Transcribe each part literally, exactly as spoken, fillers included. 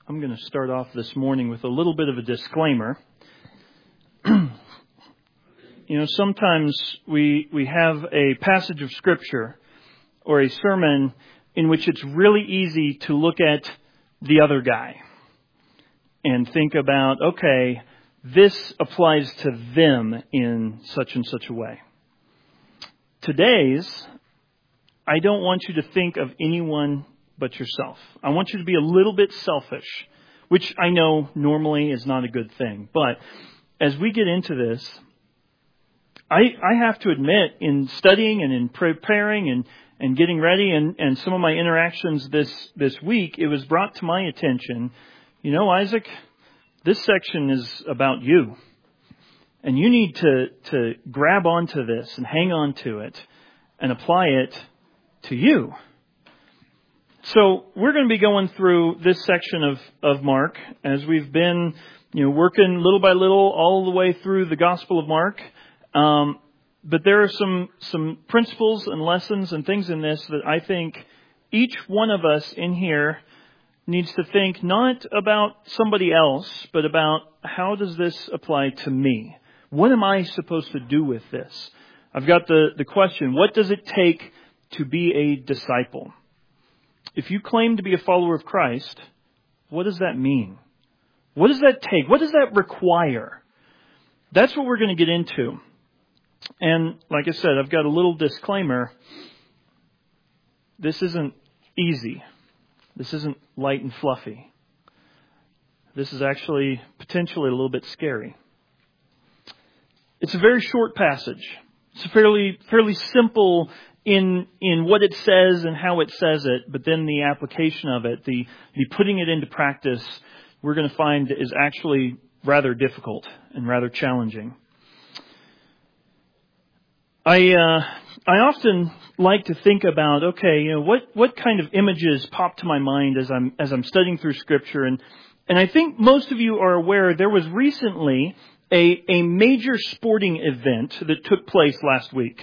I'm going to start off this morning with a little bit of a disclaimer. You know, sometimes we we have a passage of Scripture or a sermon in which it's really easy to look at the other guy and think about, okay, this applies to them in such and such a way. Today's, I don't want you to think of anyone but yourself. I want you to be a little bit selfish, which I know normally is not a good thing. But as we get into this, I, I have to admit, in studying and in preparing and, and getting ready and, and some of my interactions this, this week, it was brought to my attention, you know, Isaac, this section is about you. And you need to, to grab onto this and hang on to it and apply it to you. So we're going to be going through this section of, of Mark as we've been, you know, working little by little all the way through the Gospel of Mark. Um, but there are some, some principles and lessons and things in this that I think each one of us in here needs to think not about somebody else, but about how does this apply to me? What am I supposed to do with this? I've got the, the question, what does it take to be a disciple? If you claim to be a follower of Christ, what does that mean? What does that take? What does that require? That's what we're going to get into. And like I said, I've got a little disclaimer. This isn't easy. This isn't light and fluffy. This is actually potentially a little bit scary. It's a very short passage. It's fairly fairly simple in in what it says and how it says it, but then the application of it, the, the putting it into practice, we're going to find is actually rather difficult and rather challenging. I uh, I often like to think about, okay, you know, what, what kind of images pop to my mind as I'm as I'm studying through Scripture, and and I think most of you are aware there was recently a a major sporting event that took place last week.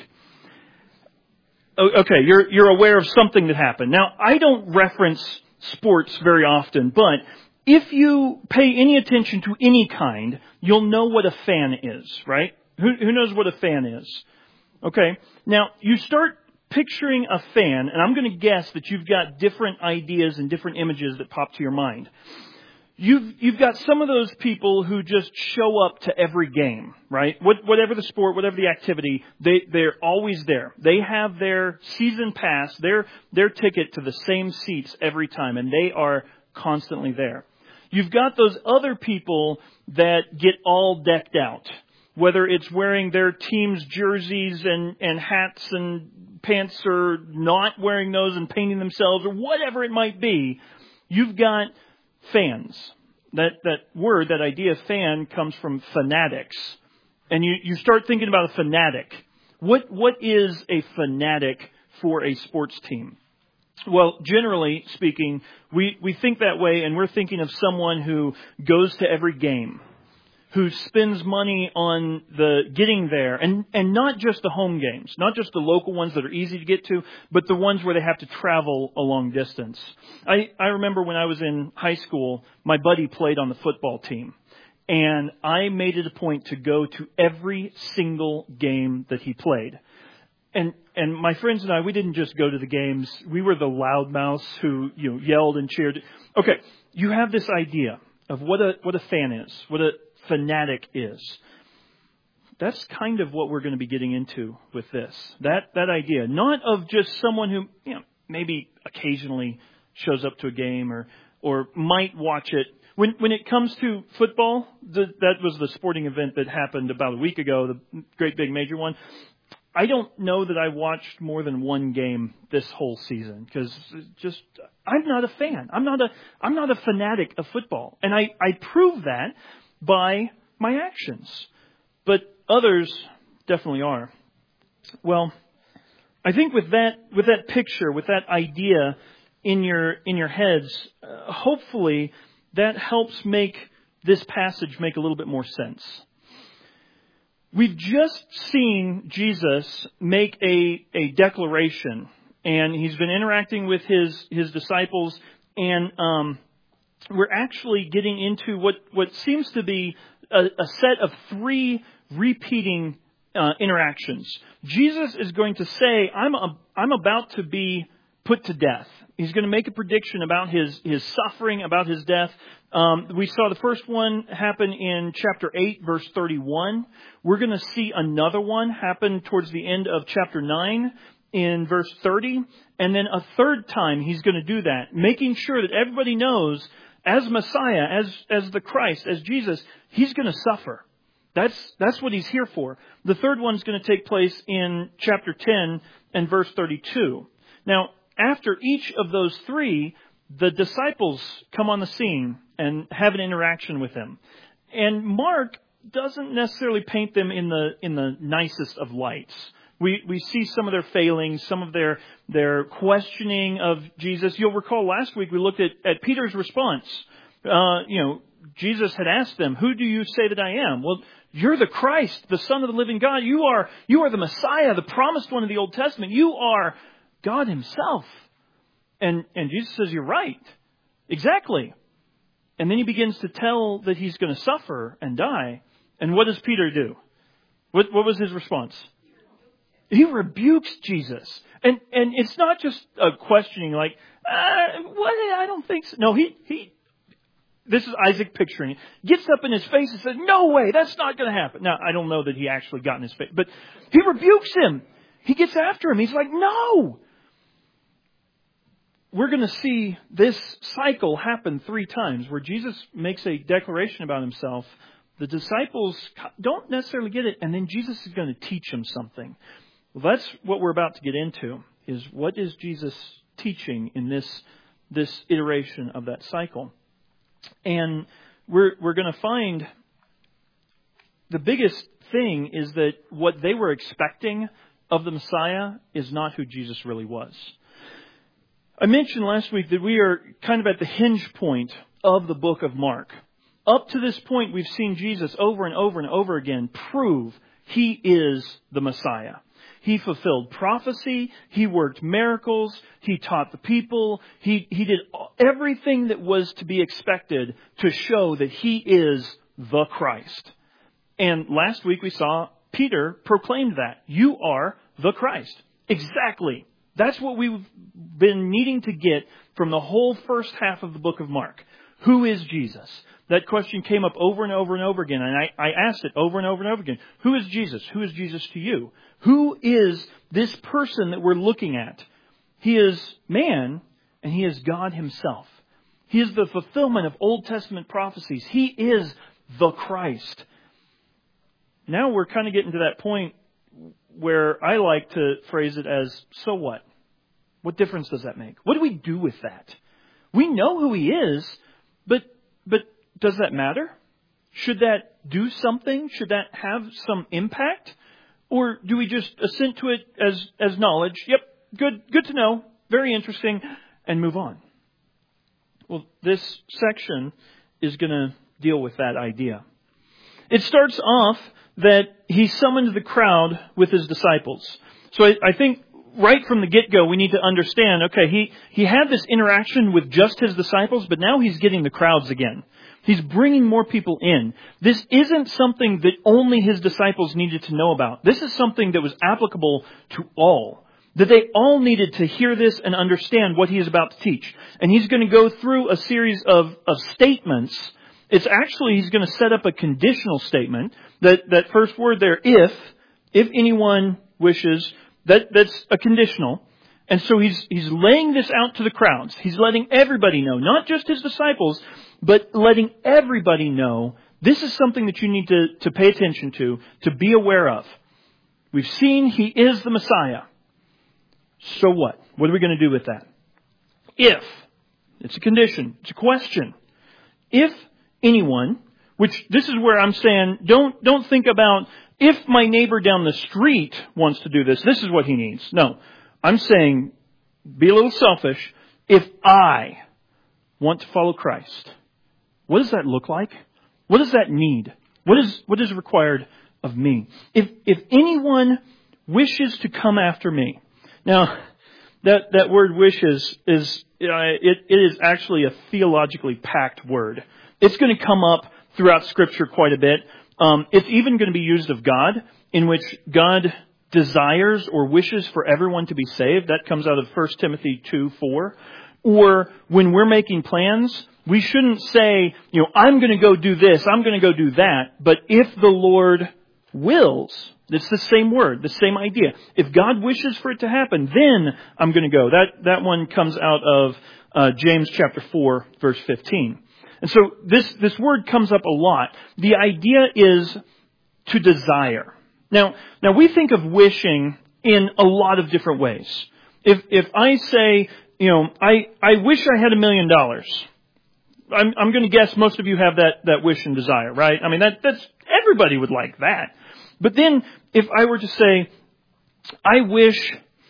Okay, you're you're aware of something that happened. Now, I don't reference sports very often, but if you pay any attention to any kind, you'll know what a fan is, right? Who, who knows what a fan is? Okay, now you start picturing a fan, and I'm going to guess that you've got different ideas and different images that pop to your mind. You've you've got some of those people who just show up to every game, right? What, whatever the sport, whatever the activity, they they're always there. They have their season pass, their their ticket to the same seats every time, and they are constantly there. You've got those other people that get all decked out, whether it's wearing their team's jerseys and, and hats and pants, or not wearing those and painting themselves, or whatever it might be. You've got fans. That that word, that idea fan, comes from fanatics. And you, you start thinking about a fanatic. What what is a fanatic for a sports team? Well, generally speaking, we, we think that way, and we're thinking of someone who goes to every game, who spends money on the getting there, and, and not just the home games, not just the local ones that are easy to get to, but the ones where they have to travel a long distance. I, I remember when I was in high school, my buddy played on the football team, and I made it a point to go to every single game that he played. And and my friends and I, we didn't just go to the games. We were the loudmouths who, you know, yelled and cheered. Okay, you have this idea of what a what a fan is, what a fanatic is. That's kind of what we're going to be getting into with this. That that idea, not of just someone who, you know, maybe occasionally shows up to a game or or might watch it. When when it comes to football, the, that was the sporting event that happened about a week ago, the great big major one. I don't know that I watched more than one game this whole season, because just I'm not a fan. I'm not a I'm not a fanatic of football, and I, I prove that by my actions. But others definitely are. Well, I think with that with that picture, with that idea in your in your heads, uh, hopefully that helps make this passage make a little bit more sense. We've just seen Jesus make a, a declaration, and he's been interacting with his, his disciples, and um, we're actually getting into what, what seems to be a, a set of three repeating uh, interactions. Jesus is going to say, I'm, a, I'm about to be put to death. He's going to make a prediction about his, his suffering, about his death. Um, we saw the first one happen in chapter eight, verse thirty-one. We're going to see another one happen towards the end of chapter nine in verse thirty. And then a third time he's going to do that, making sure that everybody knows as Messiah, as, as the Christ, as Jesus, he's going to suffer. That's, that's what he's here for. The third one's going to take place in chapter ten and verse thirty-two. Now, after each of those three, the disciples come on the scene and have an interaction with him. And Mark doesn't necessarily paint them in the in the nicest of lights. We we see some of their failings, some of their their questioning of Jesus. You'll recall last week we looked at, at Peter's response. Uh, you know, Jesus had asked them, "Who do you say that I am?" Well, you're the Christ, the Son of the living God. You are you are the Messiah, the promised one of the Old Testament. You are God himself. And, and Jesus says, you're right. Exactly. And then he begins to tell that he's going to suffer and die. And what does Peter do? What, what was his response? He rebukes Jesus. And, and it's not just a questioning like, uh, what? I don't think so. No, he, he, this is Isaac picturing it. Gets up in his face and says, no way, that's not going to happen. Now, I don't know that he actually got in his face, but he rebukes him. He gets after him. He's like, no. We're going to see this cycle happen three times where Jesus makes a declaration about himself. The disciples don't necessarily get it, and then Jesus is going to teach them something. Well, that's what we're about to get into, is what is Jesus teaching in this, this iteration of that cycle. And we're, we're going to find the biggest thing is that what they were expecting of the Messiah is not who Jesus really was. I mentioned last week that we are kind of at the hinge point of the book of Mark. Up to this point, we've seen Jesus over and over and over again prove he is the Messiah. He fulfilled prophecy. He worked miracles. He taught the people. He, he did everything that was to be expected to show that he is the Christ. And last week we saw Peter proclaimed that. You are the Christ. Exactly. That's what we've been needing to get from the whole first half of the book of Mark. Who is Jesus? That question came up over and over and over again. And I, I asked it over and over and over again. Who is Jesus? Who is Jesus to you? Who is this person that we're looking at? He is man and he is God himself. He is the fulfillment of Old Testament prophecies. He is the Christ. Now we're kind of getting to that point where I like to phrase it as, so what? What difference does that make? What do we do with that? We know who he is, but but does that matter? Should that do something? Should that have some impact? Or do we just assent to it as, as knowledge? Yep, good, good to know, very interesting, and move on. Well, this section is going to deal with that idea. It starts off that he summoned the crowd with his disciples. So I, I think right from the get-go we need to understand, okay, he, he had this interaction with just his disciples, but now he's getting the crowds again. He's bringing more people in. This isn't something that only his disciples needed to know about. This is something that was applicable to all. That they all needed to hear this and understand what he is about to teach. And he's going to go through a series of, of statements. It's actually, he's going to set up a conditional statement. That, that first word there, if, if anyone wishes, that, that's a conditional. And so he's, he's laying this out to the crowds. He's letting everybody know, not just his disciples, but letting everybody know this is something that you need to, to pay attention to, to be aware of. We've seen he is the Messiah. So what? What are we going to do with that? If, it's a condition, it's a question. If anyone, which this is where I'm saying, don't, don't think about if my neighbor down the street wants to do this, this is what he needs. No, I'm saying, be a little selfish. If I want to follow Christ, what does that look like? What does that need? What is, what is required of me? If, if anyone wishes to come after me. Now, That that word wishes is uh, it, it is actually a theologically packed word. It's going to come up throughout Scripture quite a bit. Um, it's even going to be used of God, in which God desires or wishes for everyone to be saved. That comes out of First Timothy two four. Or when we're making plans, we shouldn't say, you know, I'm going to go do this, I'm going to go do that. But if the Lord wills, it's the same word, the same idea. If God wishes for it to happen, then I'm going to go. That that one comes out of uh, James chapter four, verse fifteen. And so this, this word comes up a lot. The idea is to desire. Now, now we think of wishing in a lot of different ways. If, if I say, you know, I, I wish I had a million dollars, I'm, I'm going to guess most of you have that, that wish and desire, right? I mean, that, that's, everybody would like that. But then if I were to say, I wish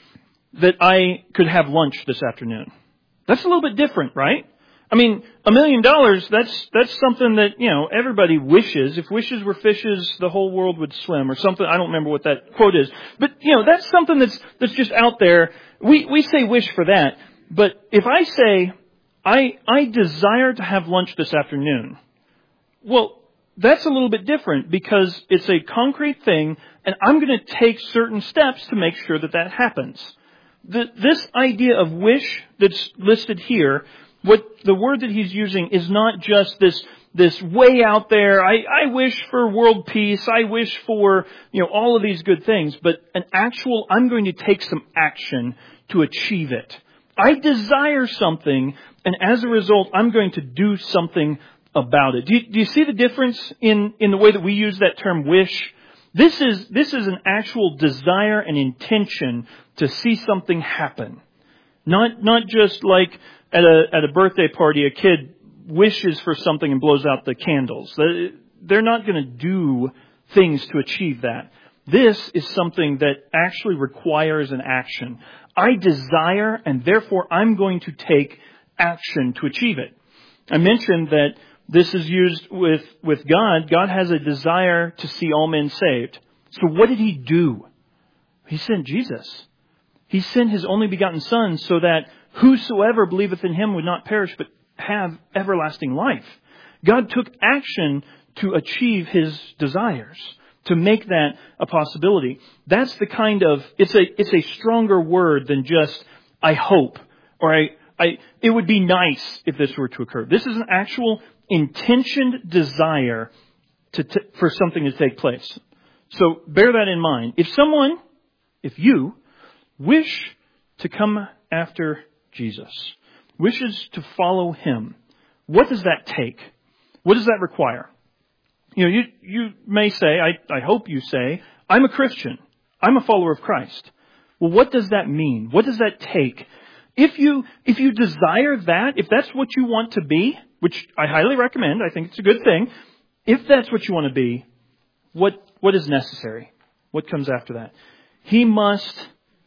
that I could have lunch this afternoon, that's a little bit different, right? I mean, a million dollars, that's, that's something that, you know, everybody wishes. If wishes were fishes, the whole world would swim or something. I don't remember what that quote is. But, you know, that's something that's, that's just out there. We, we say wish for that. But if I say, I, I desire to have lunch this afternoon, well, that's a little bit different because it's a concrete thing and I'm going to take certain steps to make sure that that happens. The, this idea of wish that's listed here, what the word that he's using is not just this, this way out there, I, I wish for world peace, I wish for, you know, all of these good things, but an actual, I'm going to take some action to achieve it. I desire something, and as a result, I'm going to do something about it. Do you, do you see the difference in, in the way that we use that term wish? This is, this is an actual desire and intention to see something happen. Not, not just like at a, at a birthday party, a kid wishes for something and blows out the candles. They're not going to do things to achieve that. This is something that actually requires an action. I desire, and therefore I'm going to take action to achieve it. I mentioned that this is used with, with God. God has a desire to see all men saved. So what did He do? He sent Jesus. He sent His only begotten Son so that whosoever believeth in Him would not perish but have everlasting life. God took action to achieve His desires, to make that a possibility. That's the kind of, it's a, it's a stronger word than just, I hope, or I, I, it would be nice if this were to occur. This is an actual intentioned desire to, t- for something to take place. So bear that in mind. If someone, if you wish to come after Jesus, wishes to follow Him, what does that take? What does that require? You know, you, you may say, I, I hope you say, I'm a Christian. I'm a follower of Christ. Well, what does that mean? What does that take? If you, if you desire that, if that's what you want to be, which I highly recommend, I think it's a good thing. If that's what you want to be, what, what is necessary? What comes after that? He must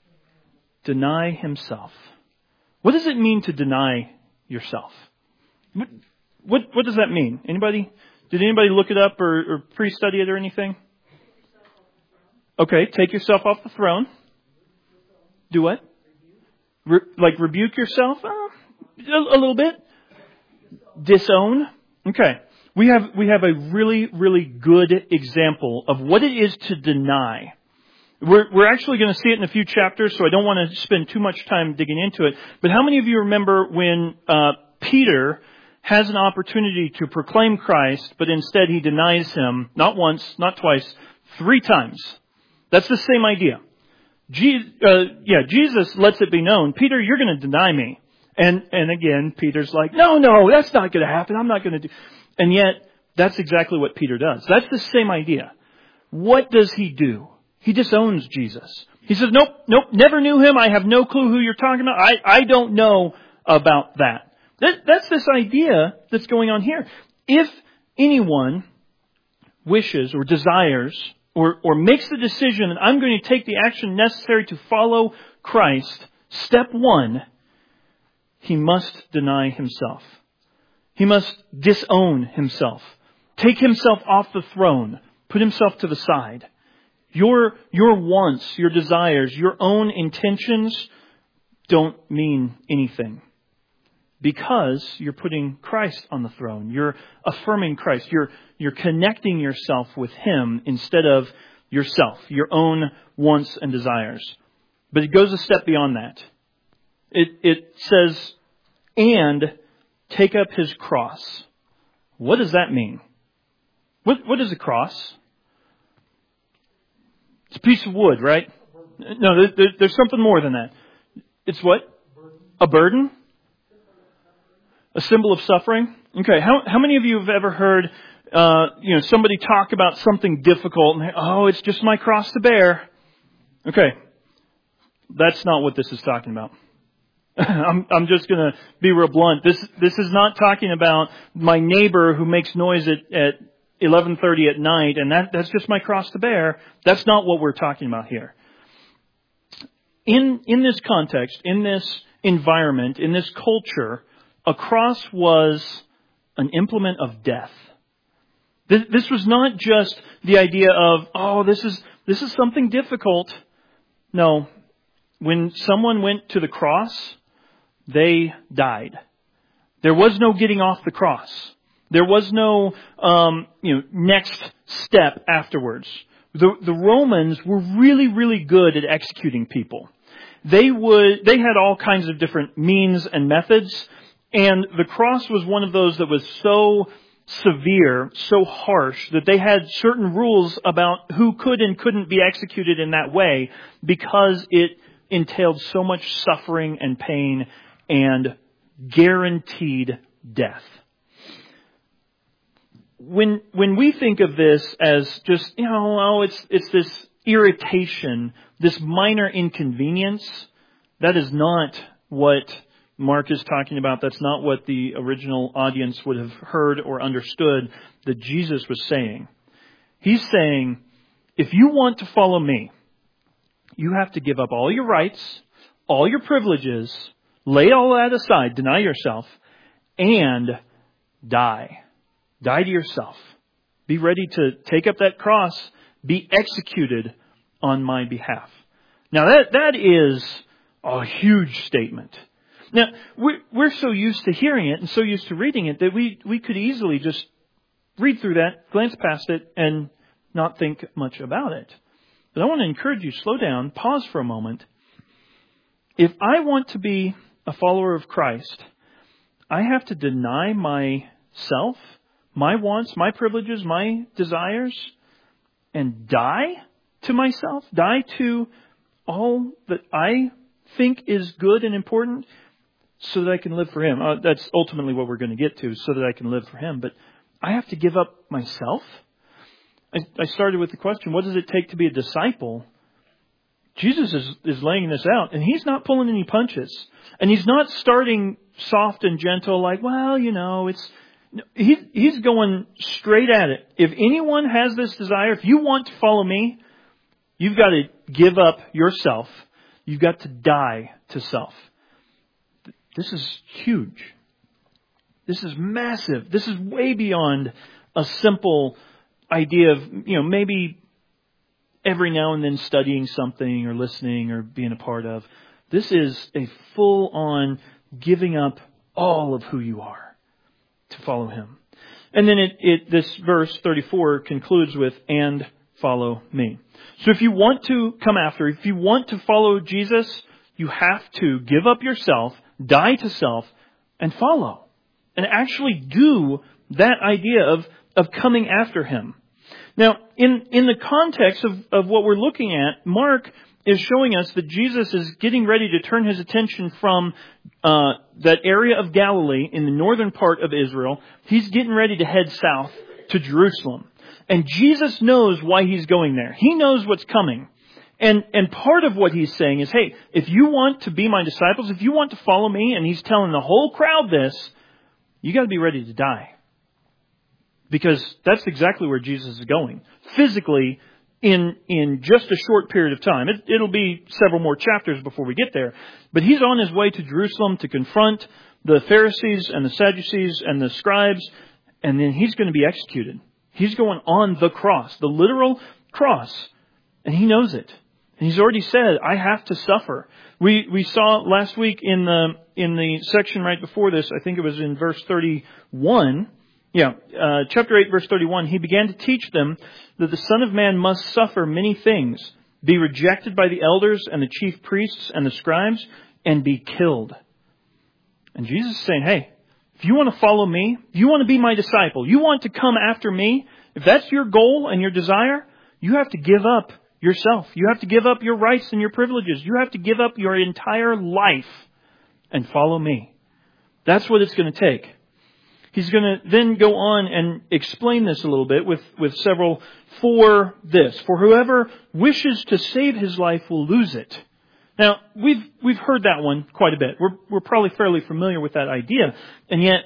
deny himself. What does it mean to deny yourself? What, what, what does that mean? Anybody? Did anybody look it up or, or pre-study it or anything? Okay, take yourself off the throne. Do what? Re- like rebuke yourself? Uh, a, a little bit. Disown. Okay. We have, we have a really, really good example of what it is to deny. We're, we're actually going to see it in a few chapters, so I don't want to spend too much time digging into it. But how many of you remember when uh, Peter has an opportunity to proclaim Christ, but instead he denies Him, not once, not twice, three times? That's the same idea. Je- uh, yeah, Jesus lets it be known, Peter, you're going to deny me. And, and again, Peter's like, no, no, that's not going to happen. I'm not going to do. And yet, that's exactly what Peter does. That's the same idea. What does he do? He disowns Jesus. He says, nope, nope, never knew Him. I have no clue who you're talking about. I, I don't know about that. that. That's this idea that's going on here. If anyone wishes or desires or, or makes the decision that I'm going to take the action necessary to follow Christ, step one, he must deny himself. He must disown himself. Take himself off the throne. Put himself to the side. Your, your wants, your desires, your own intentions, don't mean anything. Because you're putting Christ on the throne. You're affirming Christ. You're, you're connecting yourself with Him instead of yourself, your own wants and desires. But it goes a step beyond that. It, it says, and take up His cross. What does that mean? What, what is a cross? It's a piece of wood, right? No, there, there, there's something more than that. It's what? A burden? A symbol of suffering? Okay, how how many of you have ever heard uh, you know, somebody talk about something difficult and they, oh, it's just my cross to bear? Okay, that's not what this is talking about. I'm I'm just going to be real blunt. This this is not talking about my neighbor who makes noise at at eleven thirty at night and that that's just my cross to bear. That's not what we're talking about here. In in this context, in this environment, in this culture, a cross was an implement of death. This, this was not just the idea of, oh, this is this is something difficult. No. When someone went to the cross, they died. There was no getting off the cross. There was no um, you know, next step afterwards. The, the Romans were really, really good at executing people. They would they had all kinds of different means and methods. And the cross was one of those that was so severe, so harsh, that they had certain rules about who could and couldn't be executed in that way because it entailed so much suffering and pain and guaranteed death. When when we think of this as just, you know, oh, it's it's this irritation, this minor inconvenience, that is not what Mark is talking about. That's not what the original audience would have heard or understood that Jesus was saying. He's saying, if you want to follow me, you have to give up all your rights, all your privileges, lay all that aside, deny yourself, and die. Die to yourself. Be ready to take up that cross, be executed on my behalf. Now that that is a huge statement. Now, we're, we're so used to hearing it and so used to reading it that we, we could easily just read through that, glance past it, and not think much about it. But I want to encourage you, slow down, pause for a moment. If I want to be a follower of Christ, I have to deny myself, my wants, my privileges, my desires, and die to myself, die to all that I think is good and important, so that I can live for Him. Uh, that's ultimately what we're going to get to, so that I can live for Him. But I have to give up myself. I, I started with the question, what does it take to be a disciple? Jesus is, is laying this out, and He's not pulling any punches. And He's not starting soft and gentle like, well, you know, it's... He, he's going straight at it. If anyone has this desire, if you want to follow me, you've got to give up yourself. You've got to die to self. This is huge. This is massive. This is way beyond a simple idea of, you know, maybe every now and then studying something or listening or being a part of. This is a full-on giving up all of who you are to follow Him. And then it, it this verse thirty-four concludes with, and follow me. So if you want to come after, if you want to follow Jesus, you have to give up yourself, die to self, and follow. And actually do that idea of, of coming after Him. Now, in, in the context of, of what we're looking at, Mark is showing us that Jesus is getting ready to turn His attention from uh, that area of Galilee in the northern part of Israel. He's getting ready to head south to Jerusalem. And Jesus knows why He's going there. He knows what's coming. And and part of what He's saying is, hey, if you want to be my disciples, if you want to follow me, and He's telling the whole crowd this, you got to be ready to die. Because that's exactly where Jesus is going. Physically, in in just a short period of time. It, it'll be several more chapters before we get there. But He's on His way to Jerusalem to confront the Pharisees and the Sadducees and the scribes. And then He's going to be executed. He's going on the cross, the literal cross. And He knows it. And He's already said, I have to suffer. We we saw last week in the in the section right before this, I think it was in verse thirty-one. Yeah, uh, chapter eight, verse thirty-one. He began to teach them that the Son of Man must suffer many things, be rejected by the elders and the chief priests and the scribes, and be killed. And Jesus is saying, hey, if you want to follow me, if you want to be my disciple, you want to come after me, if that's your goal and your desire, you have to give up yourself. You have to give up your rights and your privileges. You have to give up your entire life and follow me. That's what it's going to take. He's going to then go on and explain this a little bit with, with several for this. For whoever wishes to save his life will lose it. Now, we've we've heard that one quite a bit. We're we're probably fairly familiar with that idea. And yet,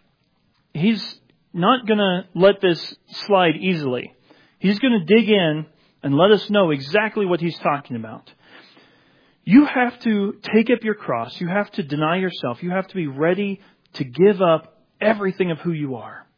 he's not going to let this slide easily. He's going to dig in and let us know exactly what he's talking about. You have to take up your cross. You have to deny yourself. You have to be ready to give up everything of who you are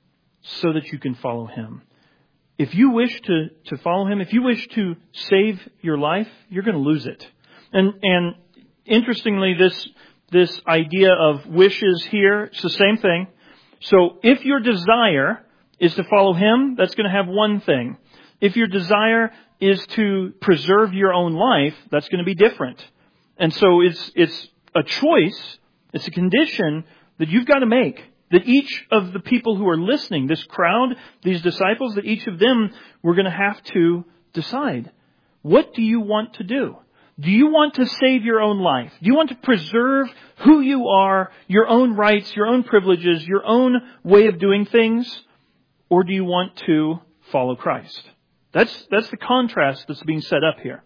so that you can follow Him. If you wish to, to follow Him, if you wish to save your life, you're going to lose it. And and interestingly, this this idea of wishes here, it's the same thing. So if your desire is to follow Him, that's going to have one thing. If your desire is to preserve your own life, that's going to be different. And so it's it's a choice, it's a condition that you've got to make. That each of the people who are listening, this crowd, these disciples, that each of them were going to have to decide. What do you want to do? Do you want to save your own life? Do you want to preserve who you are, your own rights, your own privileges, your own way of doing things? Or do you want to follow Christ? That's, that's the contrast that's being set up here.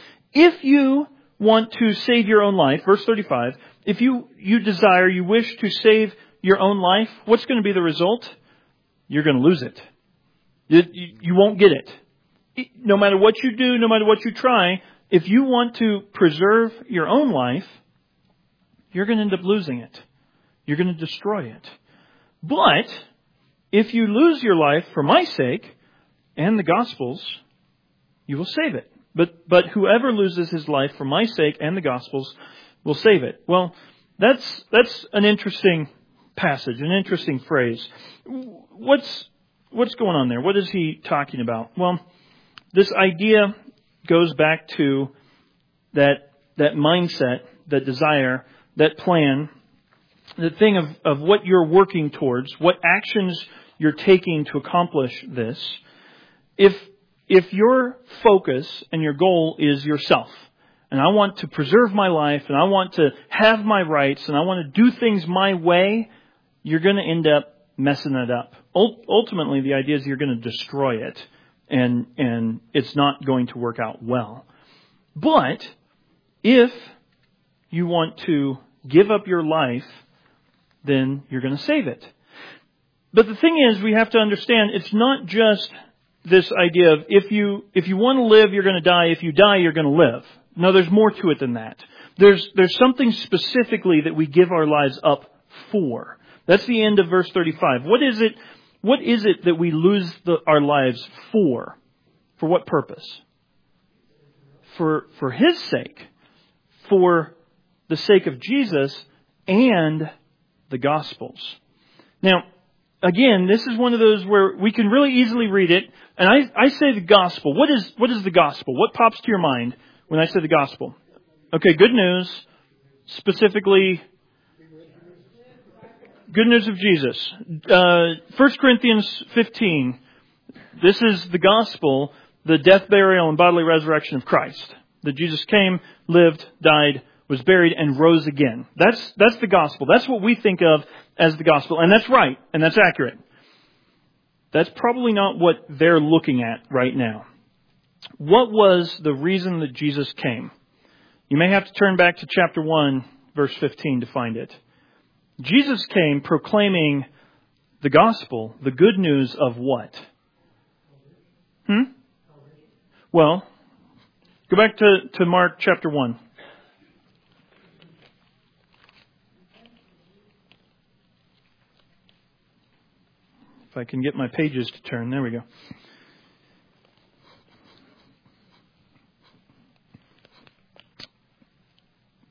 If you want to save your own life, verse thirty-five, if you, you desire, you wish to save your own life, what's going to be the result? You're going to lose it. You, you, you won't get it. No matter what you do, no matter what you try, if you want to preserve your own life, you're going to end up losing it. You're going to destroy it. But if you lose your life for my sake and the Gospels, you will save it. But but whoever loses his life for my sake and the Gospels will save it. Well, that's that's an interesting passage, an interesting phrase. What's what's going on there? What is he talking about? Well, this idea goes back to that that mindset, that desire, that plan, the thing of, of what you're working towards, what actions you're taking to accomplish this. If if your focus and your goal is yourself, and I want to preserve my life, and I want to have my rights, and I want to do things my way, you're going to end up messing it up. Ultimately, the idea is you're going to destroy it. And and it's not going to work out well. But if you want to give up your life, then you're going to save it. But the thing is, we have to understand, it's not just this idea of if you if you want to live, you're going to die. If you die, you're going to live. No, there's more to it than that. There's there's something specifically that we give our lives up for. That's the end of verse thirty-five. What is it? What is it that we lose the, our lives for? For what purpose? For, for His sake. For the sake of Jesus and the Gospels. Now, again, this is one of those where we can really easily read it. And I, I say the Gospel. What is, what is the Gospel? What pops to your mind when I say the Gospel? Okay, good news. Specifically, good news of Jesus. Uh, First Corinthians fifteen. This is the gospel, the death, burial, and bodily resurrection of Christ. That Jesus came, lived, died, was buried, and rose again. That's, that's the gospel. That's what we think of as the gospel. And that's right. And that's accurate. That's probably not what they're looking at right now. What was the reason that Jesus came? You may have to turn back to chapter one, verse fifteen to find it. Jesus came proclaiming the gospel, the good news of what? Hmm? Well, go back to, to Mark chapter one. If I can get my pages to turn. There we go.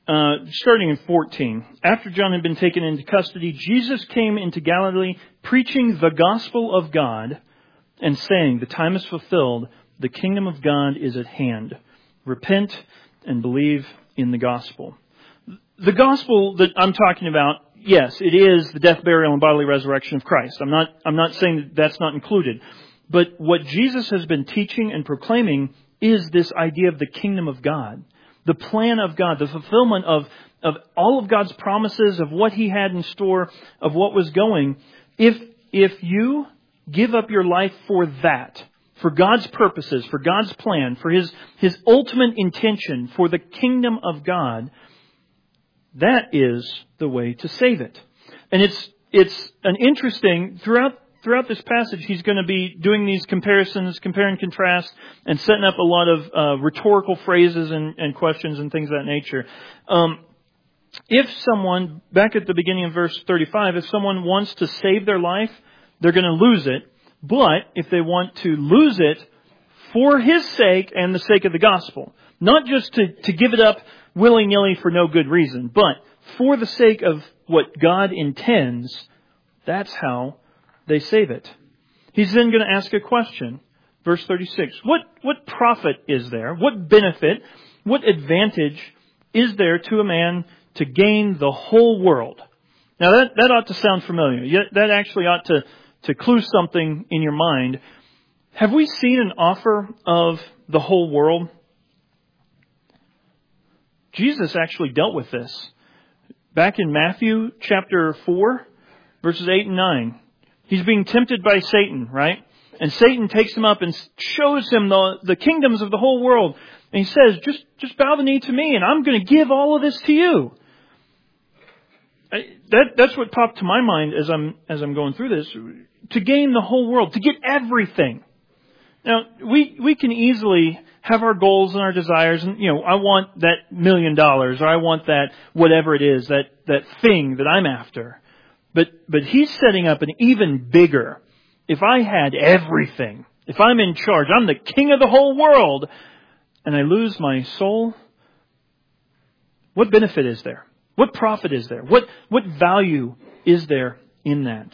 uh, starting in fourteen. After John had been taken into custody, Jesus came into Galilee preaching the gospel of God and saying, the time is fulfilled, the kingdom of God is at hand. Repent and believe in the gospel. The gospel that I'm talking about, yes, it is the death, burial, and bodily resurrection of Christ. I'm not, I'm not saying that that's not included. But what Jesus has been teaching and proclaiming is this idea of the kingdom of God. The plan of God, the fulfillment of, of all of God's promises, of what He had in store, of what was going. If, if you give up your life for that, for God's purposes, for God's plan, for His, His ultimate intention, for the kingdom of God, that is the way to save it. And it's, it's an interesting, throughout Throughout this passage, he's going to be doing these comparisons, compare and contrast, and setting up a lot of uh, rhetorical phrases and, and questions and things of that nature. Um, if someone, back at the beginning of verse thirty-five, if someone wants to save their life, they're going to lose it. But if they want to lose it for His sake and the sake of the gospel, not just to, to give it up willy-nilly for no good reason, but for the sake of what God intends, that's how they save it. He's then going to ask a question. Verse thirty-six. What, what profit is there? What benefit, what advantage is there to a man to gain the whole world? Now that, that ought to sound familiar. That actually ought to, to clue something in your mind. Have we seen an offer of the whole world? Jesus actually dealt with this. Back in Matthew chapter four, verses eight and nine. He's being tempted by Satan, right? And Satan takes him up and shows him the, the kingdoms of the whole world. And he says, just, just bow the knee to me and I'm going to give all of this to you. I, that, that's what popped to my mind as I'm, as I'm going through this. To gain the whole world, to get everything. Now, we, we can easily have our goals and our desires and, you know, I want that million dollars or I want that whatever it is, that, that thing that I'm after. But, but he's setting up an even bigger, if I had everything, if I'm in charge, I'm the king of the whole world, and I lose my soul, what benefit is there? What profit is there? What, what value is there in that?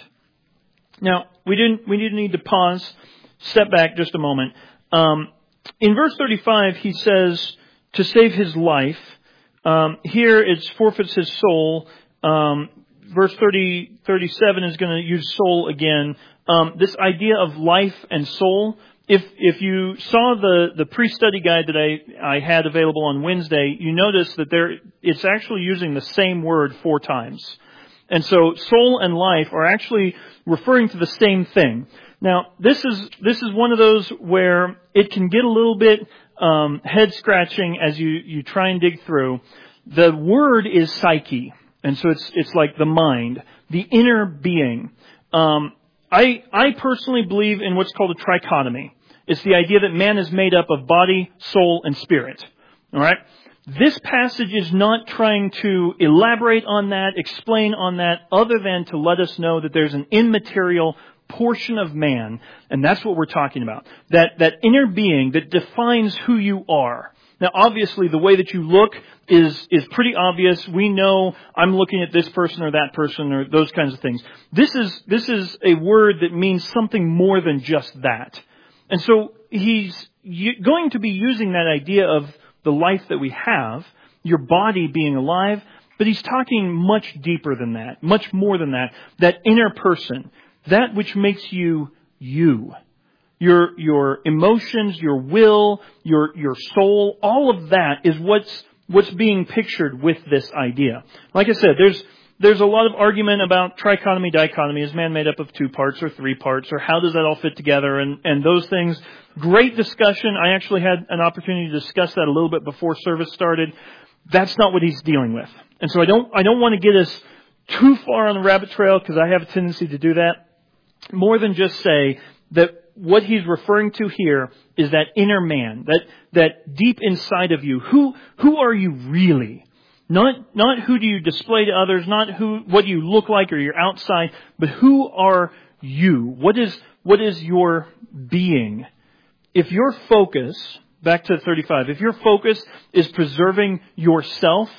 Now, we didn't, we didn't need to pause, step back just a moment. Um, in verse thirty-five, he says to save his life. Um, here it's forfeits his soul. Um, Verse thirty, thirty-seven is going to use soul again. Um, this idea of life and soul. If if you saw the, the pre-study guide that I, I had available on Wednesday, you notice that there it's actually using the same word four times. And so soul and life are actually referring to the same thing. Now, this is this is one of those where it can get a little bit um, head-scratching as you, you try and dig through. The word is psyche. And so it's it's like the mind, the inner being. Um, I I personally believe in what's called a trichotomy. It's the idea that man is made up of body, soul, and spirit. All right. This passage is not trying to elaborate on that, explain on that, other than to let us know that there's an immaterial portion of man, and that's what we're talking about. That that inner being that defines who you are. Now, obviously, the way that you look is is pretty obvious. We know I'm looking at this person or that person or those kinds of things. This is this is a word that means something more than just that. And so he's going to be using that idea of the life that we have, your body being alive, but he's talking much deeper than that, much more than that. That inner person, that which makes you you. Your, your emotions, your will, your, your soul, all of that is what's, what's being pictured with this idea. Like I said, there's, there's a lot of argument about trichotomy, dichotomy. Is man made up of two parts or three parts, or how does that all fit together? And, and those things. Great discussion. I actually had an opportunity to discuss that a little bit before service started. That's not what he's dealing with. And so I don't, I don't want to get us too far on the rabbit trail because I have a tendency to do that. More than just say that what he's referring to here is that inner man, that, that deep inside of you. Who, who are you really? Not, not who do you display to others, not who, what you look like or your outside, but who are you? What is, what is your being? If your focus, back to thirty-five, if your focus is preserving yourself,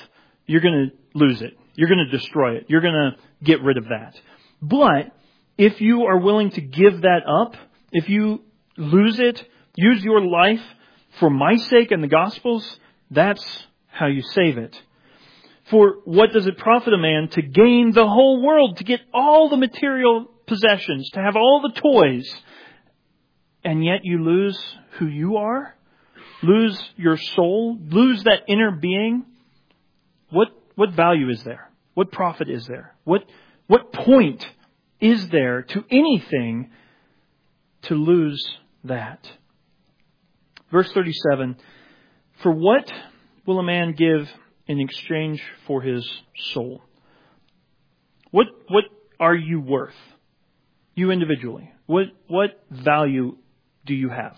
you're going to lose it. You're going to destroy it. You're going to get rid of that. But if you are willing to give that up, if you lose it, use your life for my sake and the gospel's, that's how you save it. For what does it profit a man to gain the whole world, to get all the material possessions, to have all the toys, and yet you lose who you are? Lose your soul? Lose that inner being? What what value is there? What profit is there? What what point is there to anything to lose that? Verse thirty-seven, for what will a man give in exchange for his soul? What what are you worth? You individually. What what value do you have?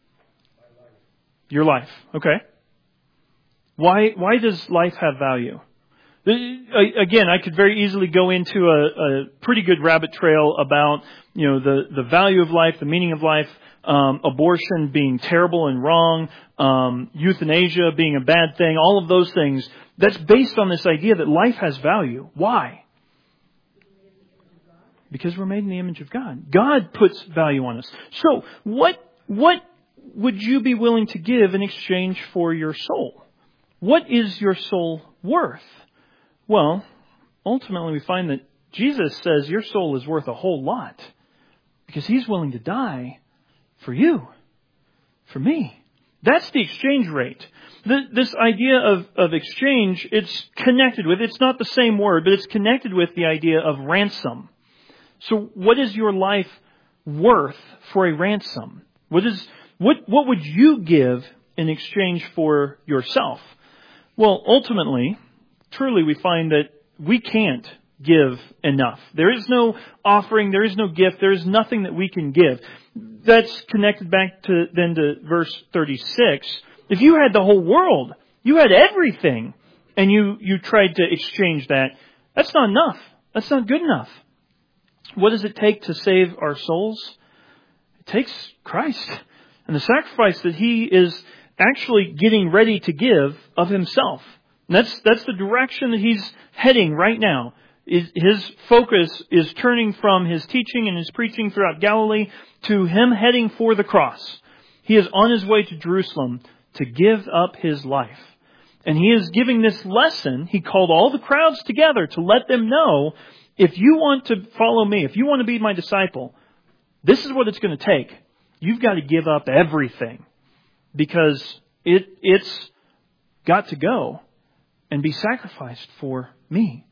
Your life. Okay. Why why does life have value? Again, I could very easily go into a, a pretty good rabbit trail about, you know, the, the value of life, the meaning of life, um, abortion being terrible and wrong, um, euthanasia being a bad thing, all of those things. That's based on this idea that life has value. Why? Because we're made in the image of God. God puts value on us. So, what what would you be willing to give in exchange for your soul? What is your soul worth? Well, ultimately we find that Jesus says your soul is worth a whole lot because He's willing to die for you, for me. That's the exchange rate. The, this idea of, of exchange, it's connected with, it's not the same word, but it's connected with the idea of ransom. So what is your life worth for a ransom? What is what what would you give in exchange for yourself? Well, ultimately, truly we find that we can't give enough. There is no offering, there is no gift, there is nothing that we can give. That's connected back to then to verse thirty-six. If you had the whole world, you had everything, and you, you tried to exchange that, that's not enough. That's not good enough. What does it take to save our souls? It takes Christ and the sacrifice that He is actually getting ready to give of Himself. And that's that's the direction that He's heading right now. His focus is turning from His teaching and His preaching throughout Galilee to Him heading for the cross. He is on His way to Jerusalem to give up His life. And He is giving this lesson. He called all the crowds together to let them know, if you want to follow me, if you want to be my disciple, this is what it's going to take. You've got to give up everything because it it's got to go and be sacrificed for me.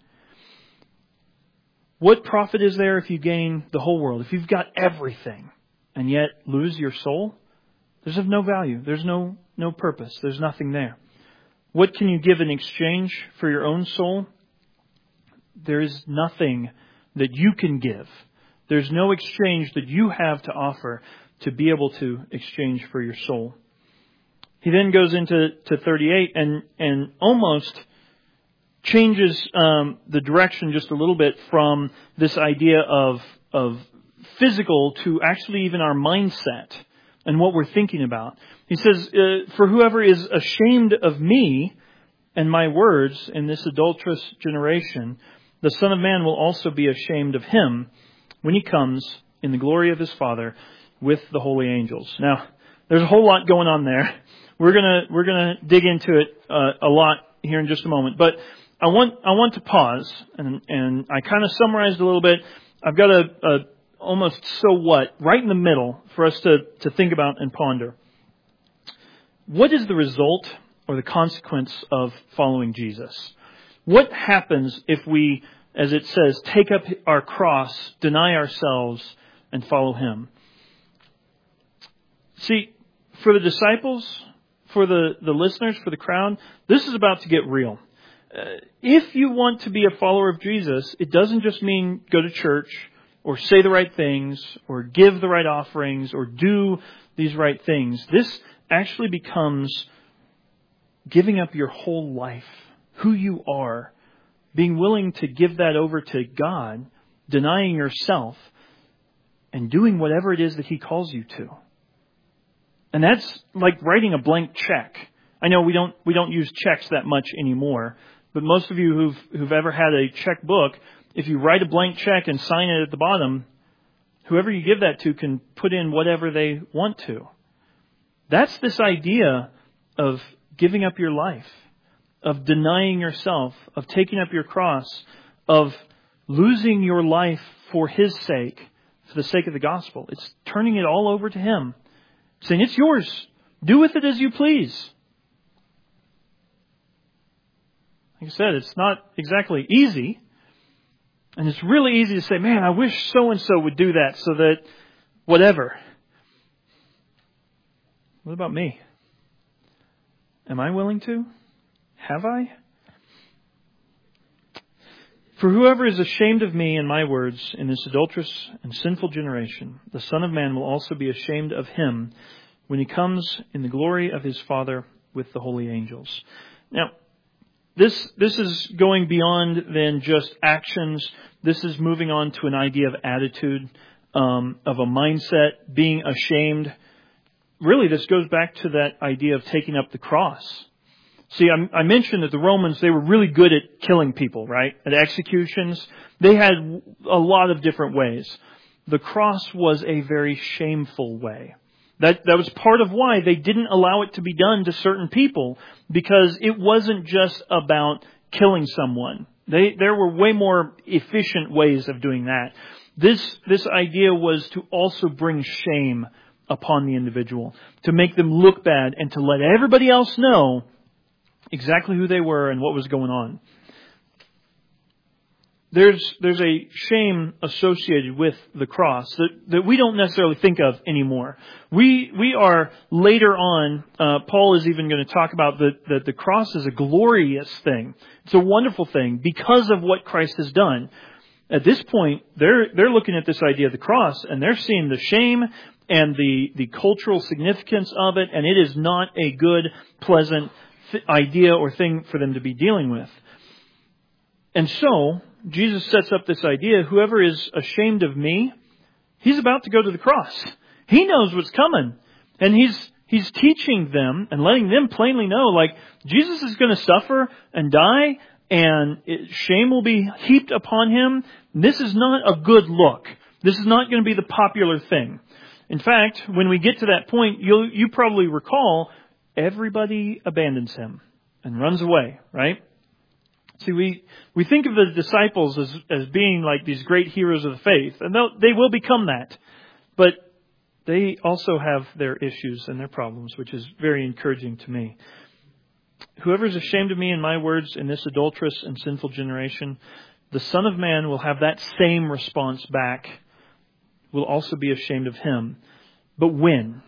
What profit is there if you gain the whole world? If you've got everything and yet lose your soul, there's of no value. There's no, no purpose. There's nothing there. What can you give in exchange for your own soul? There is nothing that you can give. There's no exchange that you have to offer to be able to exchange for your soul. He then goes into to thirty-eight and, and almost changes um, the direction just a little bit from this idea of of physical to actually even our mindset and what we're thinking about. He says, uh, for whoever is ashamed of me and my words in this adulterous generation, the Son of Man will also be ashamed of him when He comes in the glory of His Father with the holy angels. Now, there's a whole lot going on there. We're gonna we're gonna dig into it uh, a lot here in just a moment. But I want I want to pause and and I kind of summarized a little bit. I've got a, a almost so what right in the middle for us to to think about and ponder. What is the result or the consequence of following Jesus? What happens if we, as it says, take up our cross, deny ourselves, and follow Him? See, for the disciples, for the, the listeners, for the crowd, this is about to get real. Uh, if you want to be a follower of Jesus, it doesn't just mean go to church or say the right things or give the right offerings or do these right things. This actually becomes giving up your whole life, who you are, being willing to give that over to God, denying yourself, and doing whatever it is that He calls you to. And that's like writing a blank check. I know we don't we don't use checks that much anymore, but most of you who've, who've ever had a checkbook, if you write a blank check and sign it at the bottom, whoever you give that to can put in whatever they want to. That's this idea of giving up your life, of denying yourself, of taking up your cross, of losing your life for His sake, for the sake of the gospel. It's turning it all over to Him, saying, it's yours. Do with it as you please. Like I said, it's not exactly easy. And it's really easy to say, man, I wish so-and-so would do that so that whatever. What about me? Am I willing to? Have I? For whoever is ashamed of me and my words in this adulterous and sinful generation, the Son of Man will also be ashamed of him when He comes in the glory of His Father with the holy angels. Now, This this is going beyond than just actions. This is moving on to an idea of attitude, um, of a mindset, being ashamed. Really, this goes back to that idea of taking up the cross. See, I, I mentioned that the Romans, they were really good at killing people, right? At executions. They had a lot of different ways. The cross was a very shameful way. That that was part of why they didn't allow it to be done to certain people, because it wasn't just about killing someone. They there were way more efficient ways of doing that. This this idea was to also bring shame upon the individual, to make them look bad and to let everybody else know exactly who they were and what was going on. There's there's a shame associated with the cross that, that we don't necessarily think of anymore. We we are later on, uh, Paul is even going to talk about that that the cross is a glorious thing. It's a wonderful thing because of what Christ has done. At this point, they're they're looking at this idea of the cross and they're seeing the shame and the, the cultural significance of it, and it is not a good, pleasant th- idea or thing for them to be dealing with. And so, Jesus sets up this idea, whoever is ashamed of me, he's about to go to the cross. He knows what's coming. And he's he's teaching them and letting them plainly know, like, Jesus is going to suffer and die, and it, shame will be heaped upon Him. This is not a good look. This is not going to be the popular thing. In fact, when we get to that point, you'll, you probably recall, everybody abandons Him and runs away, right? See, we, we think of the disciples as, as being like these great heroes of the faith, and they will become that. But they also have their issues and their problems, which is very encouraging to me. Whoever is ashamed of me and my words in this adulterous and sinful generation, the Son of Man will have that same response back, will also be ashamed of Him. But when?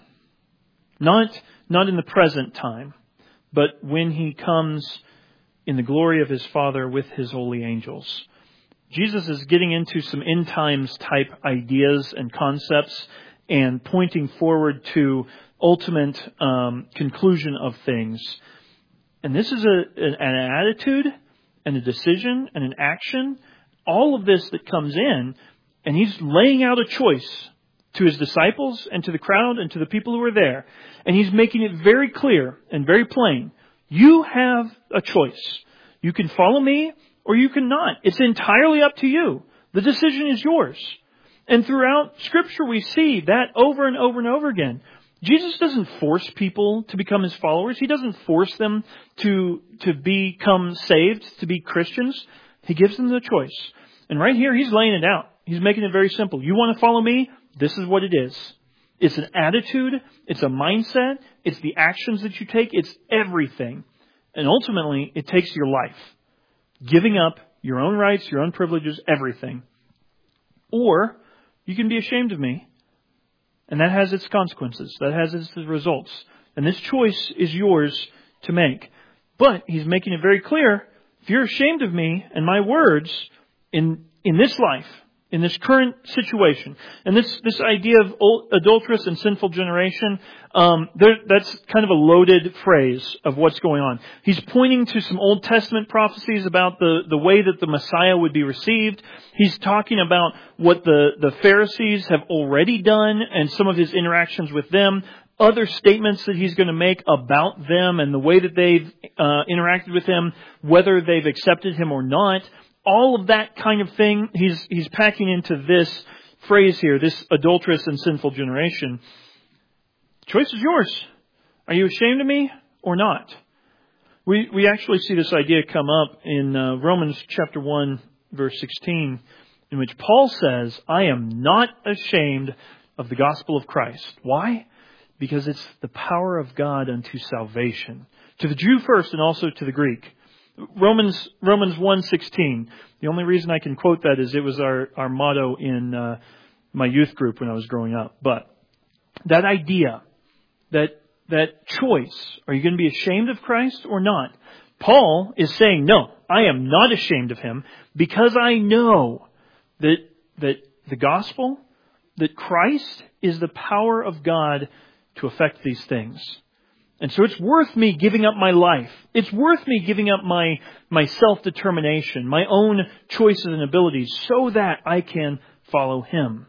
Not, not in the present time, but when He comes in the glory of His Father with His holy angels. Jesus is getting into some end times type ideas and concepts and pointing forward to ultimate um, conclusion of things. And this is a, an, an attitude and a decision and an action, all of this that comes in, and He's laying out a choice to His disciples and to the crowd and to the people who are there. And He's making it very clear and very plain. You have a choice. You can follow me or you cannot. It's entirely up to you. The decision is yours. And throughout Scripture we see that over and over and over again. Jesus doesn't force people to become His followers. He doesn't force them to, to become saved, to be Christians. He gives them the choice. And right here He's laying it out. He's making it very simple. You want to follow me? This is what it is. It's an attitude. It's a mindset. It's the actions that you take. It's everything. And ultimately, it takes your life. Giving up your own rights, your own privileges, everything. Or you can be ashamed of me. And that has its consequences. That has its results. And this choice is yours to make. But He's making it very clear, if you're ashamed of me and my words in, in this life, in this current situation, and this, this idea of adulterous and sinful generation, um, there, that's kind of a loaded phrase of what's going on. He's pointing to some Old Testament prophecies about the, the way that the Messiah would be received. He's talking about what the, the Pharisees have already done and some of His interactions with them. other statements that he's going to make about them and the way that they've uh, interacted with him, whether they've accepted him or not. All of that kind of thing he's he's packing into this phrase here, this adulterous and sinful generation. The choice is yours. Are you ashamed of me or not? We we actually see this idea come up in uh, Romans chapter one, verse sixteen, in which Paul says, I am not ashamed of the gospel of Christ. Why? Because it's the power of God unto salvation. To the Jew first and also to the Greek. Romans Romans one sixteen. The only reason I can quote that is it was our, our motto in uh, my youth group when I was growing up. But that idea, that that choice, are you going to be ashamed of Christ or not? Paul is saying, no, I am not ashamed of him because I know that that the gospel, that Christ is the power of God to affect these things. And so it's worth me giving up my life. It's worth me giving up my, my self-determination, my own choices and abilities so that I can follow him.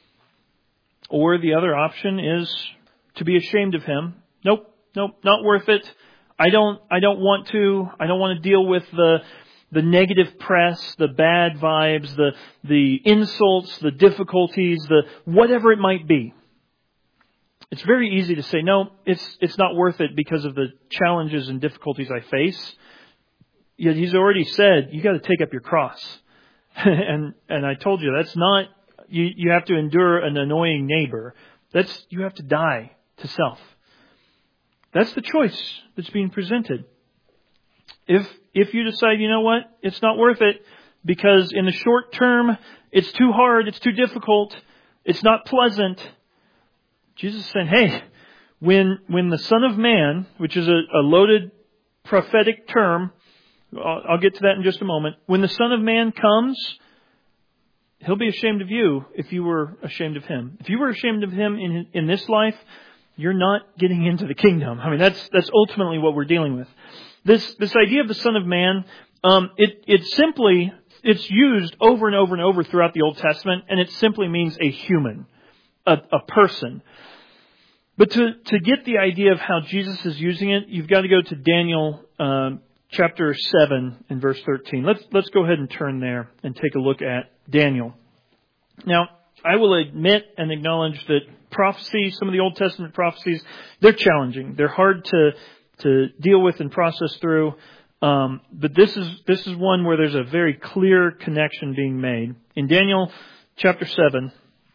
Or the other option is to be ashamed of him. Nope, nope, not worth it. I don't, I don't want to, I don't want to deal with the, the negative press, the bad vibes, the, the insults, the difficulties, the whatever it might be. It's very easy to say, no, it's it's not worth it because of the challenges and difficulties I face. Yet he's already said, you got to take up your cross. and and I told you, that's not, you, you have to endure an annoying neighbor. That's, you have to die to self. That's the choice that's being presented. If if you decide, you know what, it's not worth it because in the short term, it's too hard, it's too difficult, it's not pleasant. Jesus is saying, hey, when when the Son of Man, which is a, a loaded prophetic term, I'll, I'll get to that in just a moment. When the Son of Man comes, he'll be ashamed of you if you were ashamed of him. If you were ashamed of him in in this life, you're not getting into the kingdom. I mean, that's that's ultimately what we're dealing with. This this idea of the Son of Man, um, it it simply it's used over and over and over throughout the Old Testament, and it simply means a human, a, a person. But to, to get the idea of how Jesus is using it, you've got to go to Daniel um, chapter seven and verse thirteen. Let's let's go ahead and turn there and take a look at Daniel. Now, I will admit and acknowledge that prophecy, some of the Old Testament prophecies, they're challenging. They're hard to to deal with and process through. Um, but this is this is one where there's a very clear connection being made. In Daniel chapter seven,